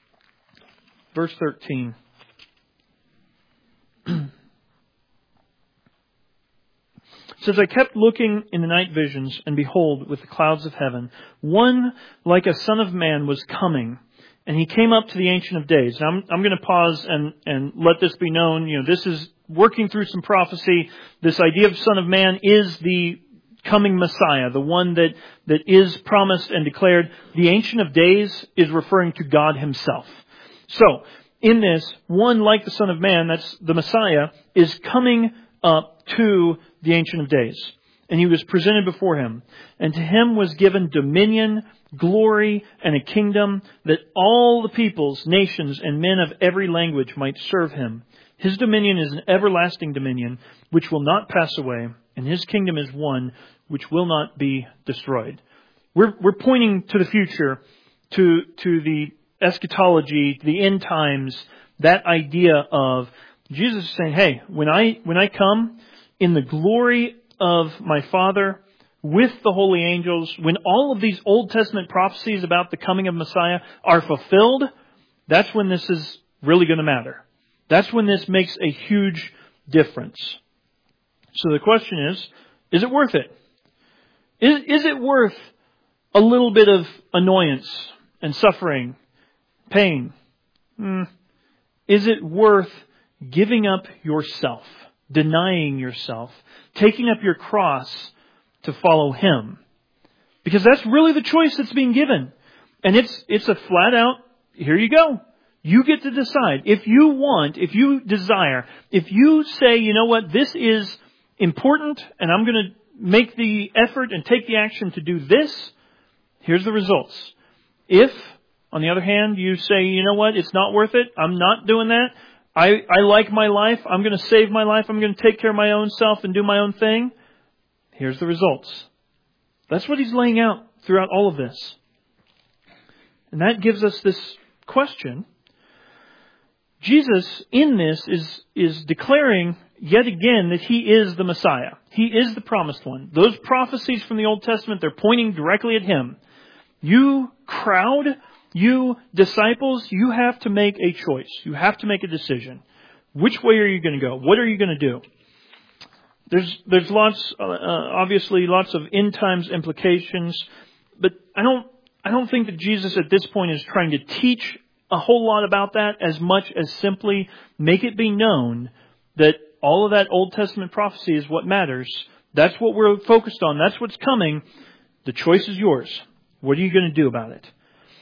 verse thirteen. It says, I kept looking in the night visions, and behold, with the clouds of heaven, one like a son of man was coming, and he came up to the Ancient of Days. Now, I'm, I'm going to pause and, and let this be known. You know, this is working through some prophecy. This idea of Son of Man is the coming Messiah, the one that, that is promised and declared. The Ancient of Days is referring to God himself. So, in this, one like the Son of Man, that's the Messiah, is coming up to the Ancient of Days. And he was presented before him. And to him was given dominion, glory, and a kingdom that all the peoples, nations, and men of every language might serve him. His dominion is an everlasting dominion which will not pass away, and his kingdom is one which will not be destroyed. We're, we're pointing to the future, to, to the eschatology, the end times, that idea of Jesus saying, hey, when I when I come in the glory of my Father with the holy angels, when all of these Old Testament prophecies about the coming of Messiah are fulfilled, that's when this is really going to matter. That's when this makes a huge difference. So the question is, is it worth it? Is, is it worth a little bit of annoyance and suffering, pain? Hmm. Is it worth giving up yourself, denying yourself, taking up your cross to follow him? Because that's really the choice that's being given. And it's it's a flat out, here you go. You get to decide. If you want, if you desire, if you say, you know what, this is important and I'm going to make the effort and take the action to do this, here's the results. If, on the other hand, you say, you know what, it's not worth it, I'm not doing that, I, I like my life. I'm going to save my life. I'm going to take care of my own self and do my own thing. Here's the results. That's what he's laying out throughout all of this. And that gives us this question. Jesus, in this, is, is declaring yet again that He is the Messiah. He is the promised one. Those prophecies from the Old Testament, they're pointing directly at Him. You crowd, you disciples, you have to make a choice. You have to make a decision. Which way are you going to go? What are you going to do? There's there's lots, uh, obviously, lots of end times implications, but I don't I don't think that Jesus at this point is trying to teach a whole lot about that as much as simply make it be known that all of that Old Testament prophecy is what matters. That's what we're focused on. That's what's coming. The choice is yours. What are you going to do about it?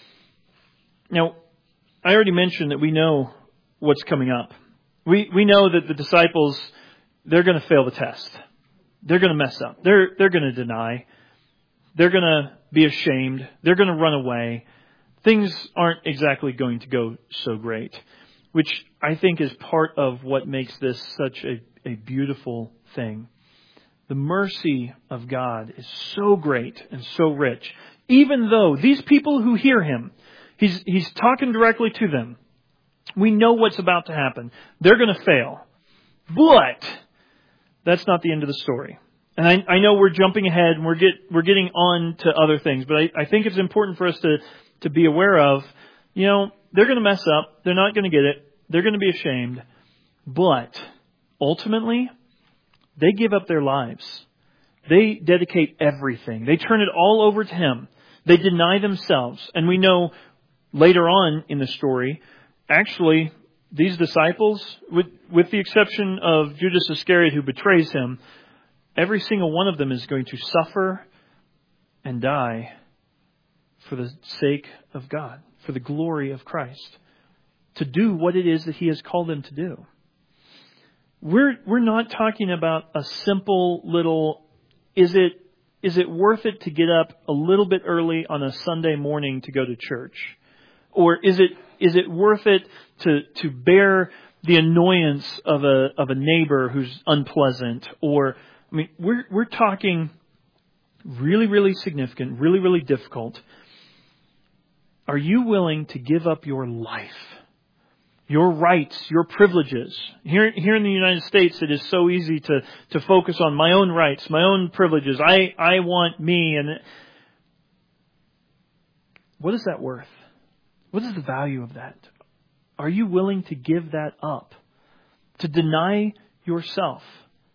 Now, I already mentioned that we know what's coming up. We we know that the disciples, they're going to fail the test. They're going to mess up. They're they're going to deny. They're going to be ashamed. They're going to run away. Things aren't exactly going to go so great, which I think is part of what makes this such a, a beautiful thing. The mercy of God is so great and so rich. Even though these people who hear Him, He's, he's talking directly to them. We know what's about to happen. They're going to fail. But that's not the end of the story. And I, I know we're jumping ahead and we're get we're getting on to other things, but I, I think it's important for us to, to be aware of, you know, they're going to mess up. They're not going to get it. They're going to be ashamed. But ultimately, they give up their lives. They dedicate everything. They turn it all over to Him. They deny themselves. And we know later on in the story, actually, these disciples, with, with the exception of Judas Iscariot who betrays Him, every single one of them is going to suffer and die for the sake of God, for the glory of Christ, to do what it is that He has called them to do. We're we're not talking about a simple little, is it is it worth it to get up a little bit early on a Sunday morning to go to church? Or is it is it worth it to to bear the annoyance of a of a neighbor who's unpleasant? Or I mean, we're we're talking really, really significant, really, really difficult. Are you willing to give up your life, your rights, your privileges? Here, here in the United States, it is so easy to, to focus on my own rights, my own privileges. I, I want me. And what is that worth? What is the value of that? Are you willing to give that up? To deny yourself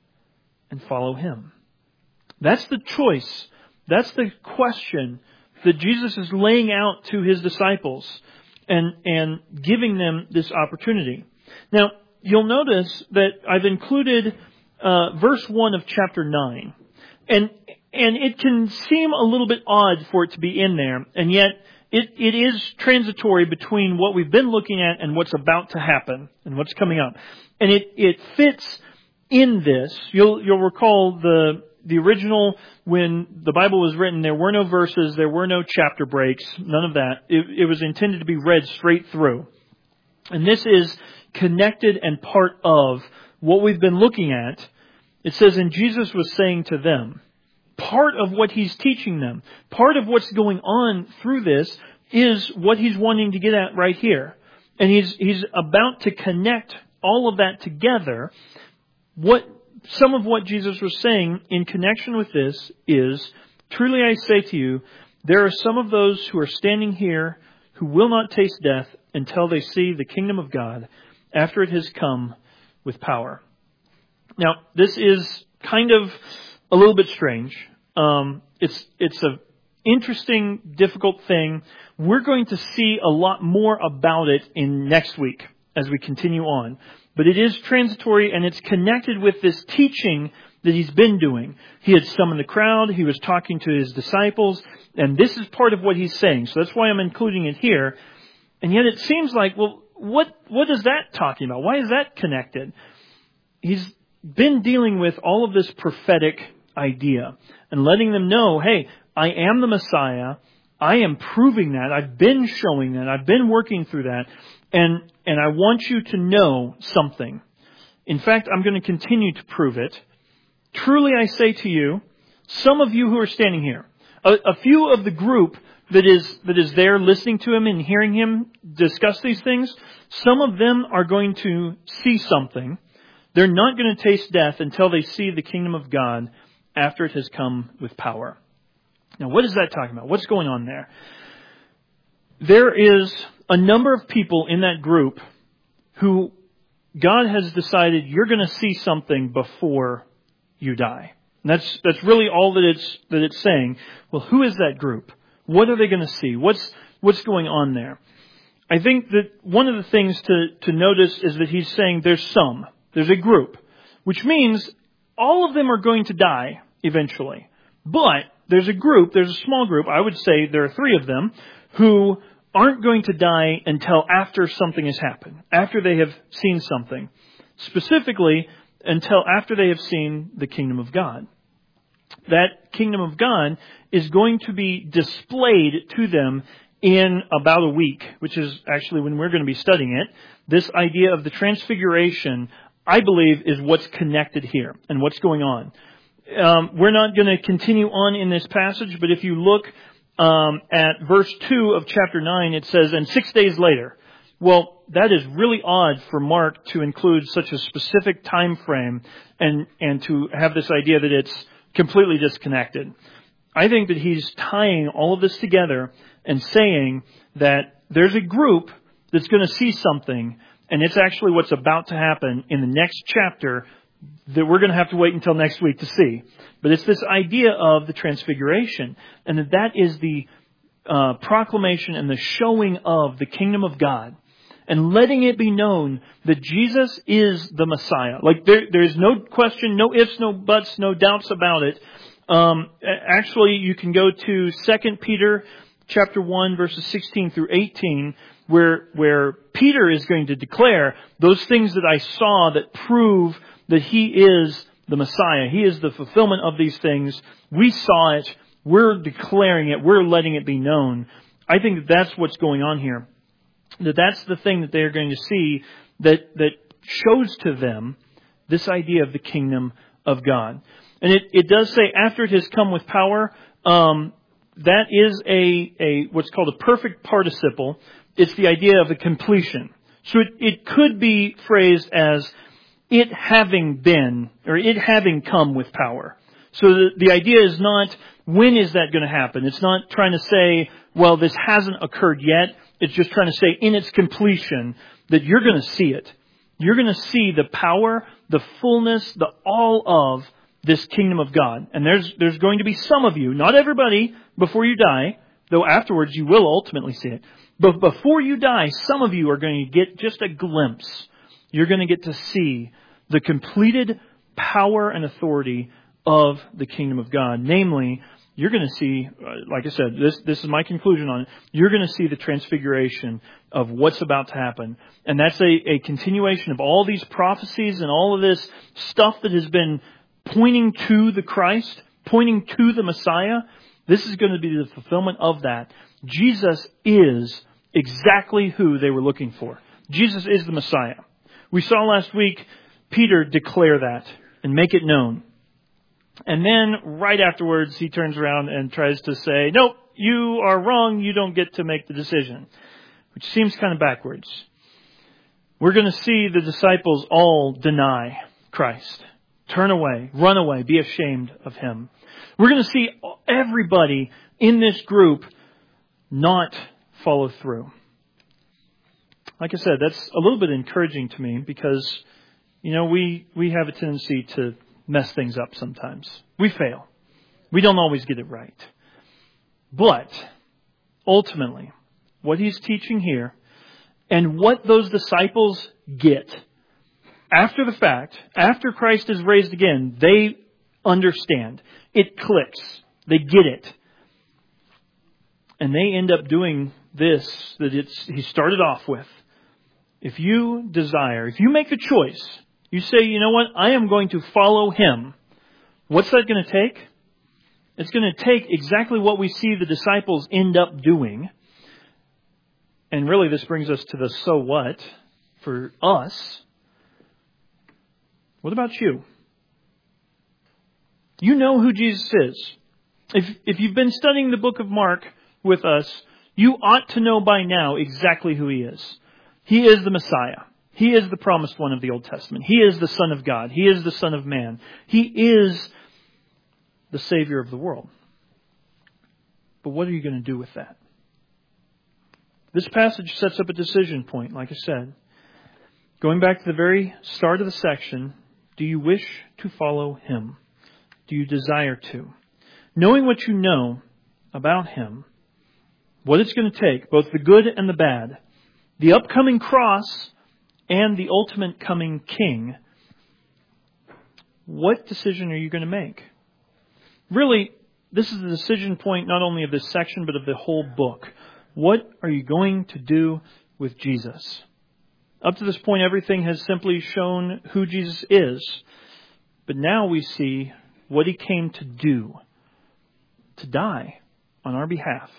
and follow Him? That's the choice. That's the question that Jesus is laying out to His disciples and, and giving them this opportunity. Now, you'll notice that I've included uh, verse one of chapter nine. And and it can seem a little bit odd for it to be in there, and yet it, it is transitory between what we've been looking at and what's about to happen and what's coming up. And it, it fits in this. You'll you'll recall the The original, when the Bible was written, there were no verses, there were no chapter breaks, none of that. It, it was intended to be read straight through. And this is connected and part of what we've been looking at. It says, and Jesus was saying to them, part of what He's teaching them, part of what's going on through this is what He's wanting to get at right here. And He's, he's about to connect all of that together. What Some of what Jesus was saying in connection with this is, truly I say to you, there are some of those who are standing here who will not taste death until they see the kingdom of God after it has come with power. Now, this is kind of a little bit strange. Um, it's it's an interesting, difficult thing. We're going to see a lot more about it in next week as we continue on. But it is transitory, and it's connected with this teaching that He's been doing. He had summoned the crowd. He was talking to His disciples. And this is part of what He's saying. So that's why I'm including it here. And yet it seems like, well, what what is that talking about? Why is that connected? He's been dealing with all of this prophetic idea and letting them know, hey, I am the Messiah. I am proving that. I've been showing that. I've been working through that. And, and I want you to know something. In fact, I'm going to continue to prove it. Truly I say to you, some of you who are standing here, a, a few of the group that is, that is there listening to him and hearing him discuss these things, some of them are going to see something. They're not going to taste death until they see the kingdom of God after it has come with power. Now, what is that talking about? What's going on there? There is a number of people in that group who God has decided you're going to see something before you die. And that's that's really all that it's that it's saying. Well, who is that group? What are they going to see? What's what's going on there? I think that one of the things to, to notice is that he's saying there's some. There's a group. Which means all of them are going to die eventually. But there's a group, there's a small group, I would say there are three of them, who aren't going to die until after something has happened. After they have seen something. Specifically, until after they have seen the kingdom of God. That kingdom of God is going to be displayed to them in about a week, which is actually when we're going to be studying it. This idea of the transfiguration, I believe, is what's connected here and what's going on. Um, we're not going to continue on in this passage, but if you look um, at verse two of chapter nine, it says, and six days later. Well, that is really odd for Mark to include such a specific time frame and, and to have this idea that it's completely disconnected. I think that he's tying all of this together and saying that there's a group that's going to see something, and it's actually what's about to happen in the next chapter that we're going to have to wait until next week to see. But it's this idea of the transfiguration, and that that is the uh, proclamation and the showing of the kingdom of God, and letting it be known that Jesus is the Messiah. Like there, there is no question, no ifs, no buts, no doubts about it. Um, actually, you can go to Second Peter chapter one, verses sixteen through eighteen, where where Peter is going to declare those things that I saw that prove that He is the Messiah. He is the fulfillment of these things. We saw it. We're declaring it. We're letting it be known. I think that that's what's going on here. That that's the thing that they're going to see that that shows to them this idea of the kingdom of God. And it, it does say after it has come with power, um, that is a, a what's called a perfect participle. It's the idea of a completion. So it, it could be phrased as it having been, or it having come with power. So the, the idea is not, when is that going to happen? It's not trying to say, well, this hasn't occurred yet. It's just trying to say in its completion that you're going to see it. You're going to see the power, the fullness, the all of this kingdom of God. And there's there's going to be some of you, not everybody, before you die, though afterwards you will ultimately see it. But before you die, some of you are going to get just a glimpse. You're going to get to see the completed power and authority of the kingdom of God. Namely, you're going to see, like I said, this this is my conclusion on it. You're going to see the transfiguration of what's about to happen. And that's a, a continuation of all these prophecies and all of this stuff that has been pointing to the Christ, pointing to the Messiah. This is going to be the fulfillment of that. Jesus is exactly who they were looking for. Jesus is the Messiah. We saw last week Peter declare that and make it known. And then right afterwards, he turns around and tries to say, nope, you are wrong. You don't get to make the decision, which seems kind of backwards. We're going to see the disciples all deny Christ, turn away, run away, be ashamed of Him. We're going to see everybody in this group not follow through. Like I said, that's a little bit encouraging to me because, you know, we, we have a tendency to mess things up sometimes. We fail. We don't always get it right. But ultimately, what he's teaching here and what those disciples get after the fact, after Christ is raised again, they understand. It clicks. They get it. And they end up doing this that it's he started off with. If you desire, if you make the choice, you say, you know what, I am going to follow Him. What's that going to take? It's going to take exactly what we see the disciples end up doing. And really this brings us to the so what for us. What about you? You know who Jesus is. If, if you've been studying the book of Mark with us, you ought to know by now exactly who He is. He is the Messiah. He is the promised one of the Old Testament. He is the Son of God. He is the Son of Man. He is the Savior of the world. But what are you going to do with that? This passage sets up a decision point, like I said. Going back to the very start of the section, do you wish to follow Him? Do you desire to? Knowing what you know about Him, what it's going to take, both the good and the bad, the upcoming cross and the ultimate coming King, what decision are you going to make? Really, this is the decision point not only of this section, but of the whole book. What are you going to do with Jesus? Up to this point, everything has simply shown who Jesus is. But now we see what He came to do, to die on our behalf.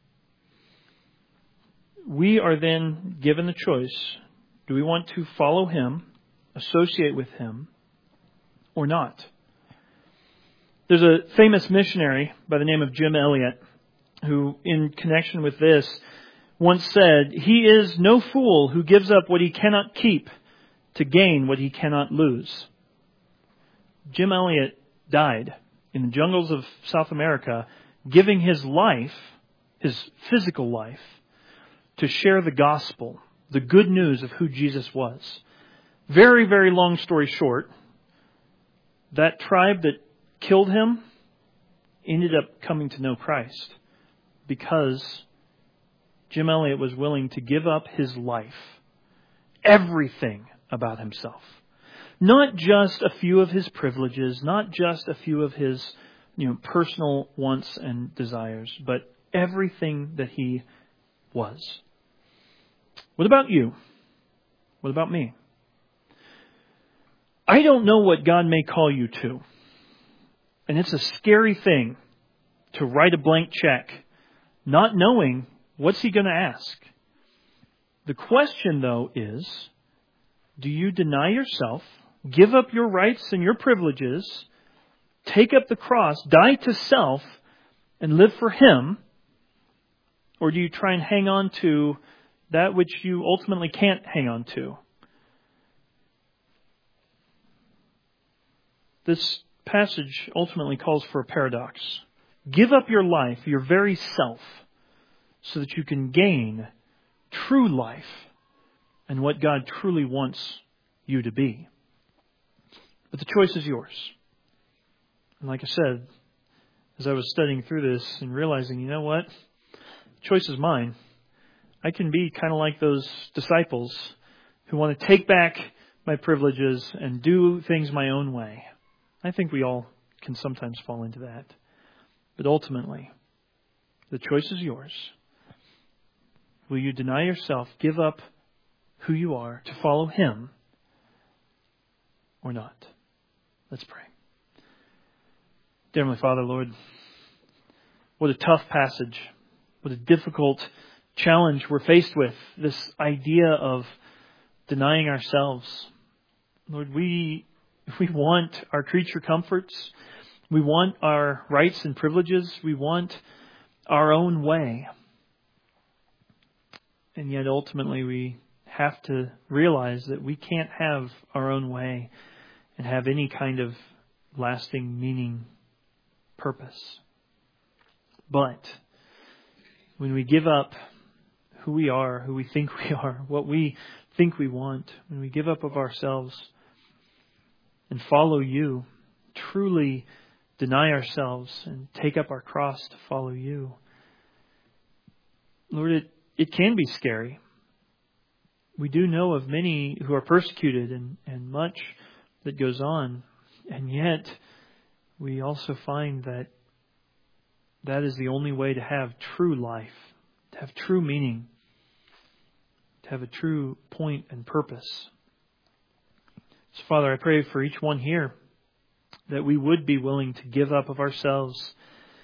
We are then given the choice. Do we want to follow Him, associate with Him, or not? There's a famous missionary by the name of Jim Elliot who, in connection with this, once said, "He is no fool who gives up what he cannot keep to gain what he cannot lose." Jim Elliot died in the jungles of South America, giving his life, his physical life, to share the gospel, the good news of who Jesus was. Very, very long story short, that tribe that killed him ended up coming to know Christ because Jim Elliot was willing to give up his life, everything about himself. Not just a few of his privileges, not just a few of his, you know, personal wants and desires, but everything that he was. What about you? What about me? I don't know what God may call you to. And it's a scary thing to write a blank check, not knowing what's He going to ask. The question, though, is, do you deny yourself, give up your rights and your privileges, take up the cross, die to self, and live for Him? Or do you try and hang on to that which you ultimately can't hang on to? This passage ultimately calls for a paradox. Give up your life, your very self, so that you can gain true life and what God truly wants you to be. But the choice is yours. And like I said, as I was studying through this and realizing, you know what? The choice is mine. I can be kind of like those disciples who want to take back my privileges and do things my own way. I think we all can sometimes fall into that. But ultimately, the choice is yours. Will you deny yourself, give up who you are to follow Him, or not? Let's pray. Dear Heavenly Father, Lord, what a tough passage. What a difficult challenge we're faced with. This idea of denying ourselves. Lord, we we want our creature comforts. We want our rights and privileges. We want our own way. And yet ultimately we have to realize that we can't have our own way and have any kind of lasting meaning, purpose. But when we give up who we are, who we think we are, what we think we want, when we give up of ourselves and follow You, truly deny ourselves and take up our cross to follow You, Lord, it, it can be scary. We do know of many who are persecuted and, and much that goes on. And yet, we also find that that is the only way to have true life, to have true meaning, to have a true point and purpose. So, Father, I pray for each one here that we would be willing to give up of ourselves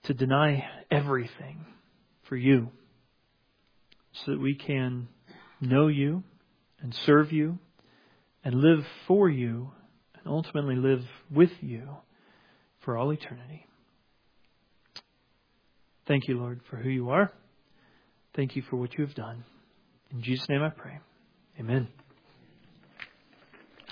to deny everything for you so that we can know you and serve you and live for you and ultimately live with you for all eternity. Thank you, Lord, for who you are. Thank you for what you have done. In Jesus' name I pray. Amen.